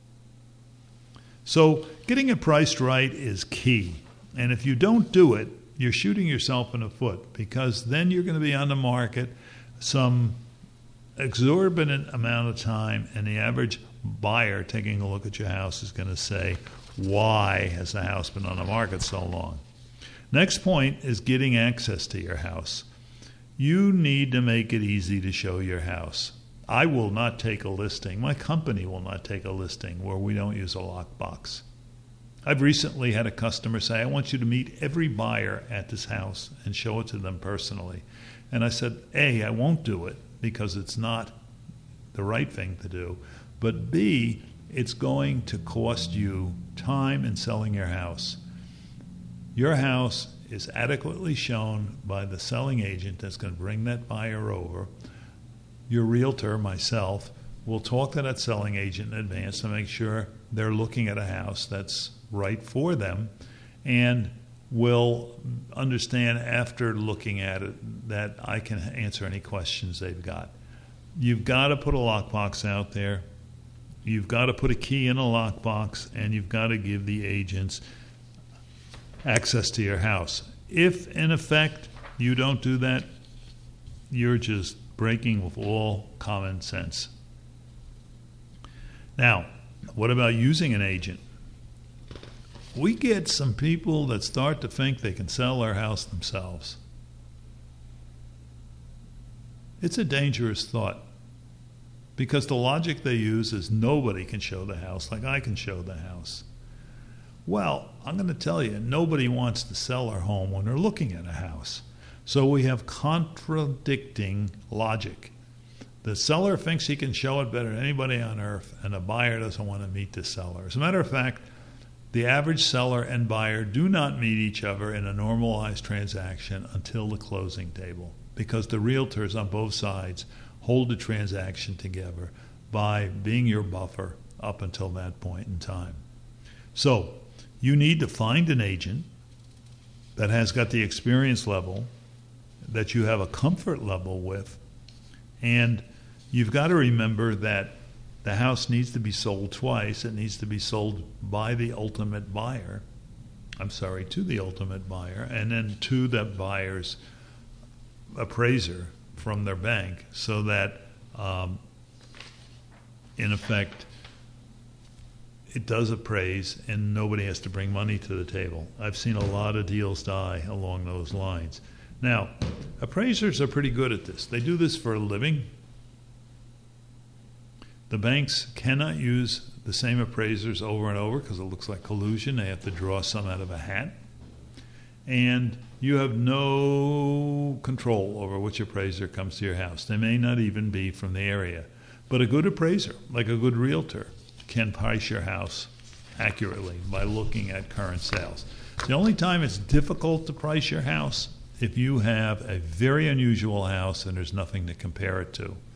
So getting it priced right is key. And if you don't do it, you're shooting yourself in the foot, because then you're going to be on the market some exorbitant amount of time, and the average buyer taking a look at your house is going to say, why has the house been on the market so long? Next point is getting access to your house. You need to make it easy to show your house. I will not take a listing. My company will not take a listing where we don't use a lockbox. I've recently had a customer say, I want you to meet every buyer at this house and show it to them personally. And I said, A, I won't do it because it's not the right thing to do. But B, it's going to cost you time in selling your house. Your house is adequately shown by the selling agent that's going to bring that buyer over. Your realtor, myself, will talk to that selling agent in advance to make sure they're looking at a house that's right for them, and will understand after looking at it that I can answer any questions they've got. You've got to put a lockbox out there. You've got to put a key in a lockbox, and you've got to give the agents access to your house. If, in effect, you don't do that, you're just breaking with all common sense. Now, what about using an agent? We get some people that start to think they can sell their house themselves. It's a dangerous thought, because the logic they use is nobody can show the house like I can show the house. Well, I'm going to tell you, nobody wants to sell their home when they're looking at a house. So we have contradicting logic. The seller thinks he can show it better than anybody on earth, and the buyer doesn't want to meet the seller. As a matter of fact, the average seller and buyer do not meet each other in a normalized transaction until the closing table, because the realtors on both sides hold the transaction together by being your buffer up until that point in time. So you need to find an agent that has got the experience level, that you have a comfort level with, and you've got to remember that the house needs to be sold twice. It needs to be sold by the ultimate buyer. I'm sorry, to the ultimate buyer, and then to the buyer's appraiser from their bank, so that, um, in effect, it does appraise and nobody has to bring money to the table. I've seen a lot of deals die along those lines. Now, appraisers are pretty good at this. They do this for a living. The banks cannot use the same appraisers over and over because it looks like collusion. They have to draw some out of a hat. And you have no control over which appraiser comes to your house. They may not even be from the area. But a good appraiser, like a good realtor, can price your house accurately by looking at current sales. The only time it's difficult to price your house if you have a very unusual house and there's nothing to compare it to.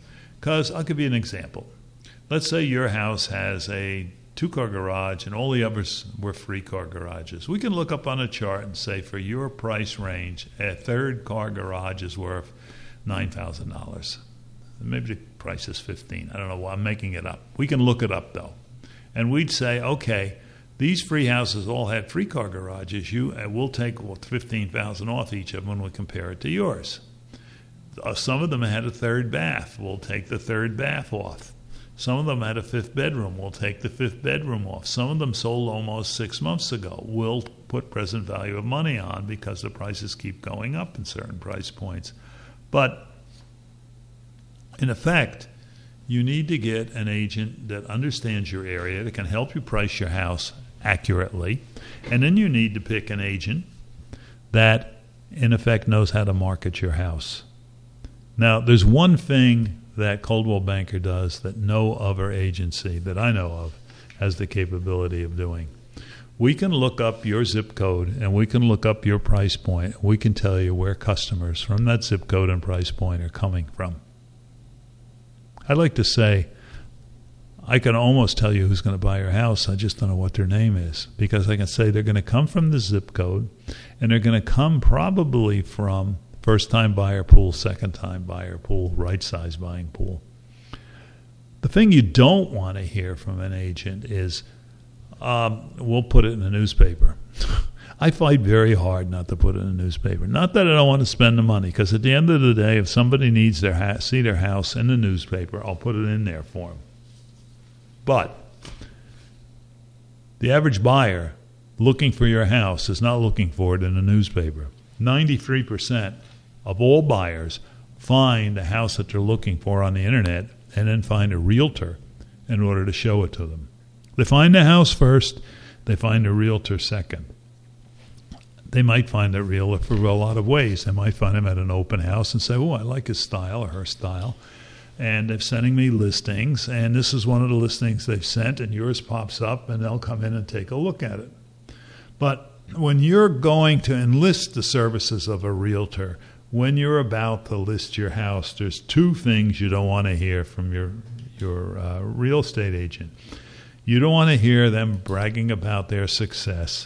Because I'll give you an example. Let's say your house has a two-car garage and all the others were three-car garages. We can look up on a chart and say for your price range, a third-car garage is worth nine thousand dollars. Maybe the price is fifteen. I don't know why. I'm making it up. We can look it up, though. And we'd say, okay, these three houses all had three-car garages. You, uh, we'll take well, fifteen thousand dollars off each of them when we compare it to yours. Uh, some of them had a third bath. We'll take the third bath off. Some of them had a fifth bedroom. We'll take the fifth bedroom off. Some of them sold almost six months ago. We'll put present value of money on because the prices keep going up in certain price points. But in effect, you need to get an agent that understands your area, that can help you price your house accurately. And then you need to pick an agent that, in effect, knows how to market your house. Now, there's one thing that Coldwell Banker does that no other agency that I know of has the capability of doing. We can look up your zip code and we can look up your price point. We can tell you where customers from that zip code and price point are coming from. I like to say, I can almost tell you who's going to buy your house. I just don't know what their name is, because I can say they're going to come from the zip code and they're going to come probably from first-time buyer pool, second-time buyer pool, right-size buying pool. The thing you don't want to hear from an agent is, um, we'll put it in the newspaper. I fight very hard not to put it in the newspaper. Not that I don't want to spend the money, because at the end of the day, if somebody needs their ha- see their house in the newspaper, I'll put it in there for them. But the average buyer looking for your house is not looking for it in the newspaper. ninety-three percent of all buyers find the house that they're looking for on the internet and then find a realtor in order to show it to them. They find the house first, they find a realtor second. They might find a realtor for a lot of ways. They might find him at an open house and say, oh, I like his style or her style. And they're sending me listings, and this is one of the listings they've sent, and yours pops up, and they'll come in and take a look at it. But when you're going to enlist the services of a realtor, when you're about to list your house, there's two things you don't want to hear from your your uh, real estate agent. You don't want to hear them bragging about their success,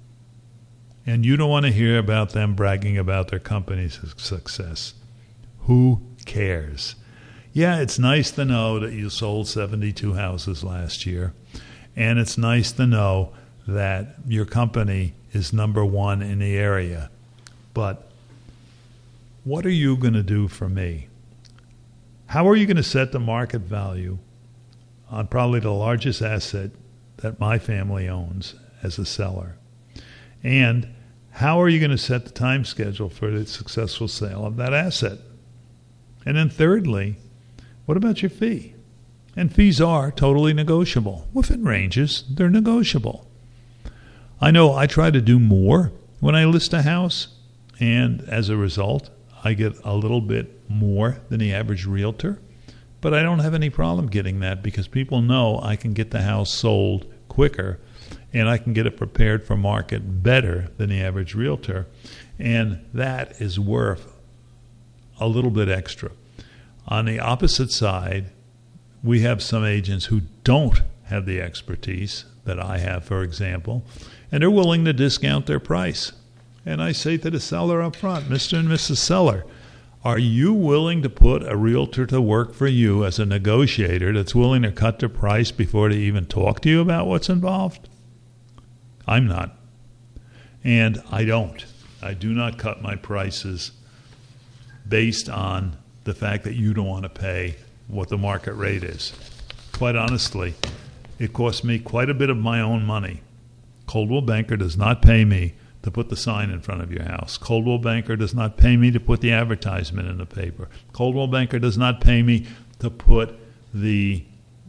and you don't want to hear about them bragging about their company's success. Who cares? Yeah, it's nice to know that you sold seventy-two houses last year, and it's nice to know that your company is number one in the area. But what are you going to do for me? How are you going to set the market value on probably the largest asset that my family owns as a seller? And how are you going to set the time schedule for the successful sale of that asset? And then thirdly, what about your fee? And fees are totally negotiable. Within ranges, they're negotiable. I know I try to do more when I list a house, and as a result, I get a little bit more than the average realtor, but I don't have any problem getting that because people know I can get the house sold quicker and I can get it prepared for market better than the average realtor, and that is worth a little bit extra. On the opposite side, we have some agents who don't have the expertise that I have, for example, and they're willing to discount their price. And I say to the seller up front, Mister and Missus Seller, are you willing to put a realtor to work for you as a negotiator that's willing to cut the price before they even talk to you about what's involved? I'm not. And I don't. I do not cut my prices based on the fact that you don't want to pay what the market rate is. Quite honestly, it costs me quite a bit of my own money. Coldwell Banker does not pay me to put the sign in front of your house. Coldwell Banker does not pay me to put the advertisement in the paper. Coldwell Banker does not pay me to put the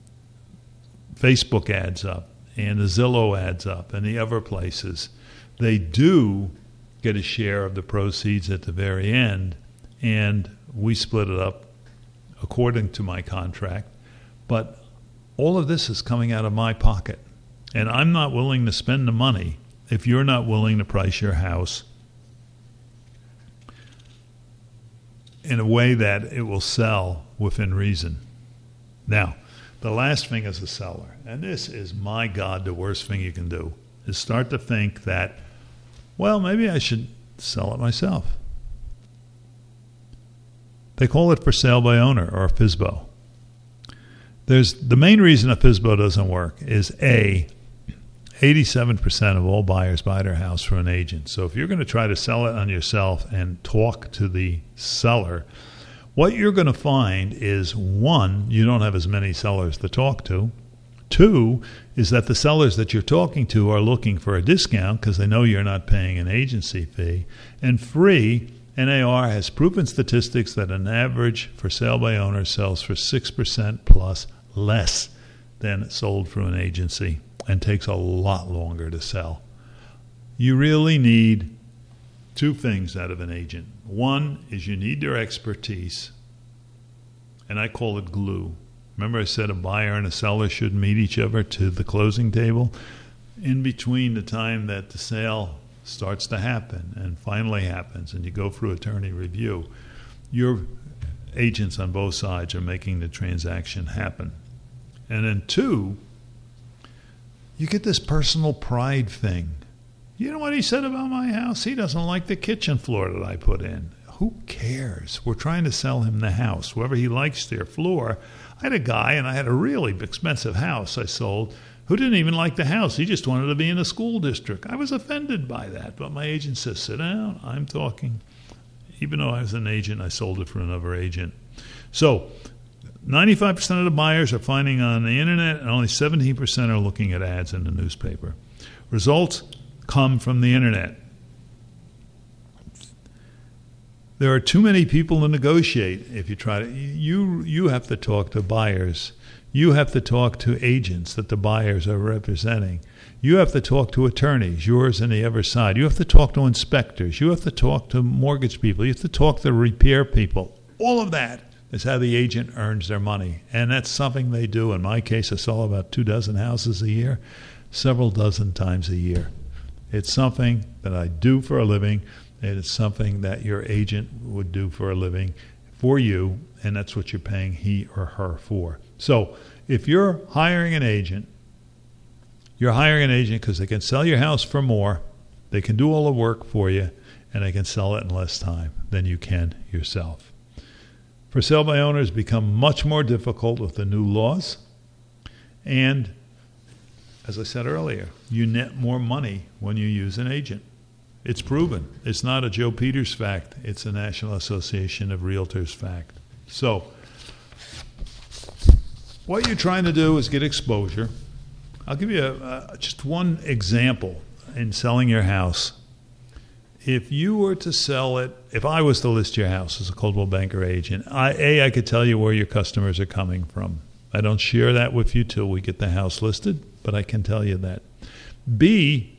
Facebook ads up and the Zillow ads up and the other places. They do get a share of the proceeds at the very end, and we split it up according to my contract. But all of this is coming out of my pocket, and I'm not willing to spend the money if you're not willing to price your house in a way that it will sell within reason. Now, the last thing as a seller, and this is, my God, the worst thing you can do, is start to think that, well, maybe I should sell it myself. They call it for sale by owner, or F S B O. There's the main reason a F S B O doesn't work is A, eighty-seven percent of all buyers buy their house through an agent. So if you're going to try to sell it on yourself and talk to the seller, what you're going to find is, one, you don't have as many sellers to talk to. Two, is that the sellers that you're talking to are looking for a discount because they know you're not paying an agency fee. And three, N A R has proven statistics that an average for sale by owner sells for six percent plus less than sold through an agency and takes a lot longer to sell. You really need two things out of an agent. One is you need their expertise, and I call it glue. Remember I said a buyer and a seller should meet each other to the closing table? In between the time that the sale starts to happen and finally happens and you go through attorney review, your agents on both sides are making the transaction happen. And then two, you get this personal pride thing. You know what he said about my house? He doesn't like the kitchen floor that I put in. Who cares? We're trying to sell him the house. Whether he likes their floor. I had a guy, and I had a really expensive house I sold, who didn't even like the house. He just wanted to be in a school district. I was offended by that, but my agent says, sit down, I'm talking. Even though I was an agent, I sold it for another agent. So ninety-five percent of the buyers are finding on the internet, and only seventeen percent are looking at ads in the newspaper. Results come from the internet. There are too many people to negotiate. If you try to, you you have to talk to buyers. You have to talk to agents that the buyers are representing. You have to talk to attorneys, yours and the other side. You have to talk to inspectors. You have to talk to mortgage people. You have to talk to repair people. All of that is how the agent earns their money. And that's something they do. In my case, I sell about two dozen houses a year, several dozen times a year. It's something that I do for a living, and it's something that your agent would do for a living for you, and that's what you're paying he or her for. So if you're hiring an agent, you're hiring an agent because they can sell your house for more, they can do all the work for you, and they can sell it in less time than you can yourself. For sale by owners become much more difficult with the new laws, and as I said earlier, you net more money when you use an agent. It's proven. It's not a Joe Peters fact. It's a National Association of Realtors fact. So what you're trying to do is get exposure. I'll give you a, uh, just one example in selling your house. If you were to sell it, if I was to list your house as a Coldwell Banker agent, I, A, I could tell you where your customers are coming from. I don't share that with you till we get the house listed, but I can tell you that. B,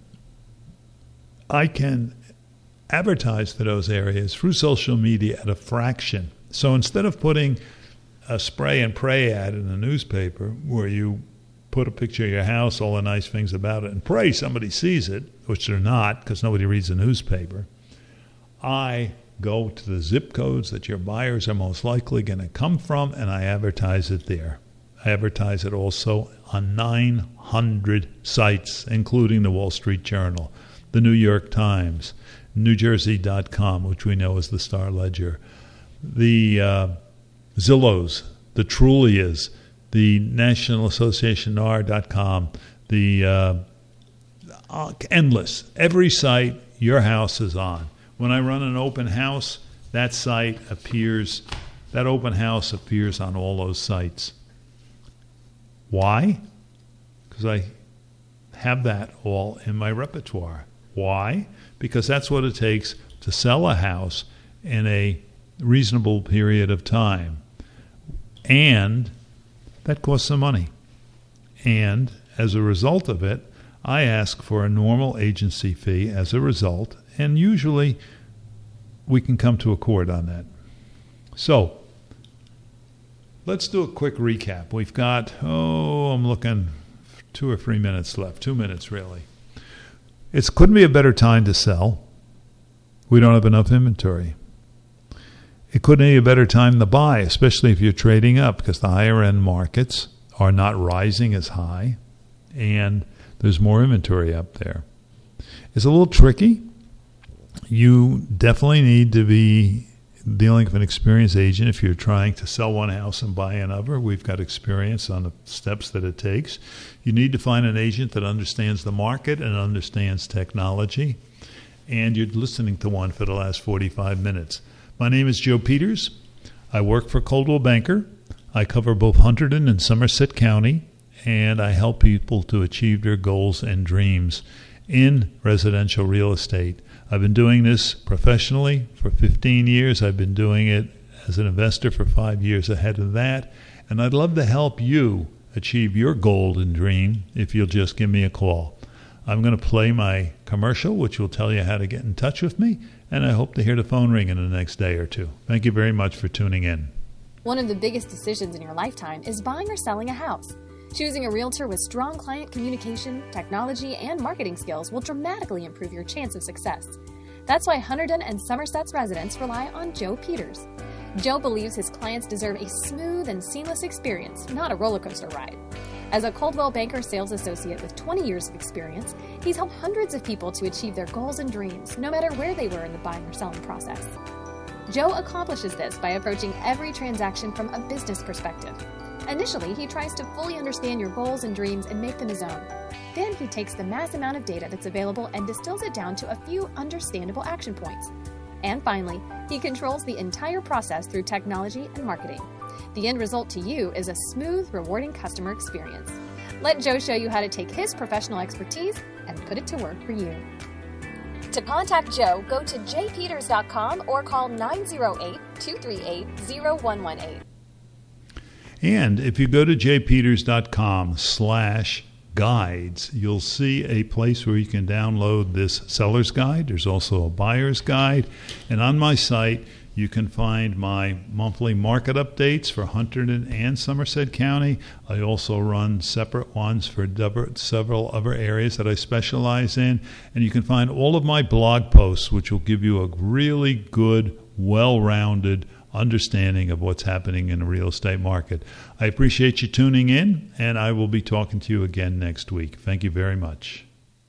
I can advertise to those areas through social media at a fraction. So instead of putting a spray and pray ad in a newspaper where you put a picture of your house, all the nice things about it, and pray somebody sees it, which they're not because nobody reads the newspaper, I go to the zip codes that your buyers are most likely going to come from, and I advertise it there. I advertise it also on nine hundred sites, including the Wall Street Journal, the New York Times, New Jersey dot com, which we know is the Star Ledger, the uh, Zillows, the Trulias, the National Association N A R dot com, the uh, uh, endless. Every site your house is on. When I run an open house, that site appears, that open house appears on all those sites. Why? Because I have that all in my repertoire. Why? Because that's what it takes to sell a house in a reasonable period of time. And that costs some money. And as a result of it, I ask for a normal agency fee as a result, and usually we can come to accord on that. So let's do a quick recap. We've got, oh, I'm looking two or three minutes left. Two minutes, really. It couldn't be a better time to sell. We don't have enough inventory. it couldn't be a better time to buy, especially if you're trading up, because the higher end markets are not rising as high and there's more inventory up there. It's a little tricky. You definitely need to be dealing with an experienced agent if you're trying to sell one house and buy another. We've got experience on the steps that it takes. You need to find an agent that understands the market and understands technology. And you're listening to one for the last forty-five minutes. My name is Joe Peters. I work for Coldwell Banker. I cover both Hunterdon and Somerset County, and I help people to achieve their goals and dreams in residential real estate. I've been doing this professionally for fifteen years. I've been doing it as an investor for five years ahead of that, and I'd love to help you achieve your goal and dream if you'll just give me a call. I'm going to play my commercial, which will tell you how to get in touch with me, and I hope to hear the phone ring in the next day or two. Thank you very much for tuning in. One of the biggest decisions in your lifetime is buying or selling a house. Choosing a realtor with strong client communication, technology, and marketing skills will dramatically improve your chance of success. That's why Hunterdon and Somerset's residents rely on Joe Peters. Joe believes his clients deserve a smooth and seamless experience, not a roller coaster ride. As a Coldwell Banker sales associate with twenty years of experience, he's helped hundreds of people to achieve their goals and dreams, no matter where they were in the buying or selling process. Joe accomplishes this by approaching every transaction from a business perspective. Initially, he tries to fully understand your goals and dreams and make them his own. Then he takes the mass amount of data that's available and distills it down to a few understandable action points. And finally, he controls the entire process through technology and marketing. The end result to you is a smooth, rewarding customer experience. Let Joe show you how to take his professional expertise and put it to work for you. To contact Joe, go to j peters dot com or call nine oh eight, two three eight, oh one one eight. And if you go to j peters dot com slash guides, you'll see a place where you can download this seller's guide. There's also a buyer's guide. And on my site, you can find my monthly market updates for Hunterdon and Somerset County. I also run separate ones for several other areas that I specialize in. And you can find all of my blog posts, which will give you a really good, well-rounded understanding of what's happening in the real estate market. I appreciate you tuning in, and I will be talking to you again next week. Thank you very much.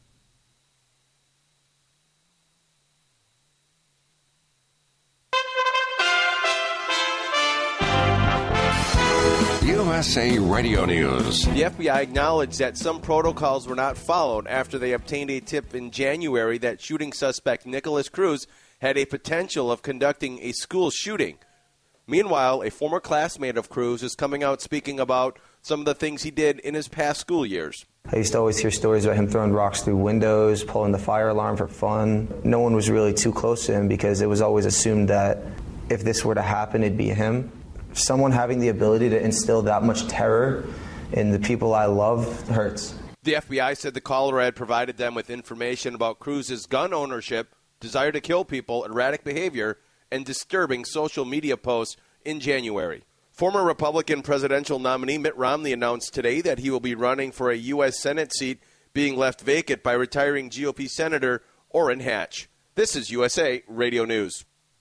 U S A Radio News. The F B I acknowledged that some protocols were not followed after they obtained a tip in January that shooting suspect Nikolas Cruz had a potential of conducting a school shooting. Meanwhile, a former classmate of Cruz is coming out speaking about some of the things he did in his past school years. I used to always hear stories about him throwing rocks through windows, pulling the fire alarm for fun. No one was really too close to him because it was always assumed that if this were to happen, it'd be him. Someone having the ability to instill that much terror in the people I love hurts. The F B I said the caller had provided them with information about Cruz's gun ownership, desire to kill people, erratic behavior, and disturbing social media posts in January. Former Republican presidential nominee Mitt Romney announced today that he will be running for a U S Senate seat being left vacant by retiring G O P Senator Orrin Hatch. This is U S A Radio News.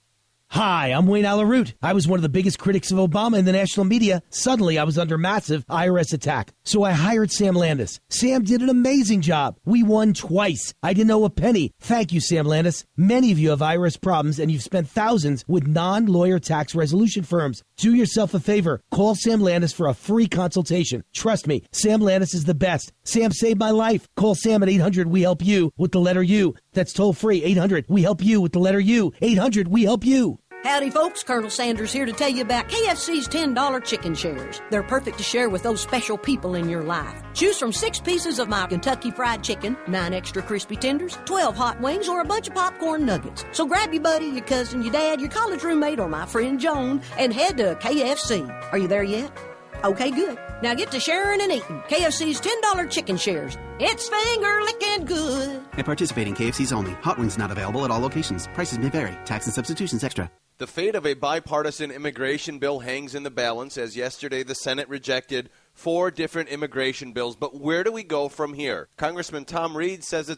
Hi, I'm Wayne Alaroot. I was one of the biggest critics of Obama in the national media. Suddenly, I was under massive I R S attack. So I hired Sam Landis. Sam did an amazing job. We won twice. I didn't owe a penny. Thank you, Sam Landis. Many of you have I R S problems, and you've spent thousands with non-lawyer tax resolution firms. Do yourself a favor. Call Sam Landis for a free consultation. Trust me, Sam Landis is the best. Sam saved my life. Call Sam at eight hundred we help you with the letter U. That's toll free. eight hundred we help you with the letter U. eight hundred we help you. Howdy, folks. Colonel Sanders here to tell you about K F C's ten dollar chicken shares. They're perfect to share with those special people in your life. Choose from six pieces of my Kentucky Fried Chicken, nine extra crispy tenders, twelve hot wings, or a bunch of popcorn nuggets. So grab your buddy, your cousin, your dad, your college roommate, or my friend Joan, and head to K F C. Are you there yet? Okay, good. Now get to sharing and eating. K F C's ten dollar chicken shares. It's finger-licking good. At participating K F Cs only. Hot wings not available at all locations. Prices may vary. Tax and substitutions extra. The fate of a bipartisan immigration bill hangs in the balance, as yesterday the Senate rejected four different immigration bills. But where do we go from here? Congressman Tom Reed says it's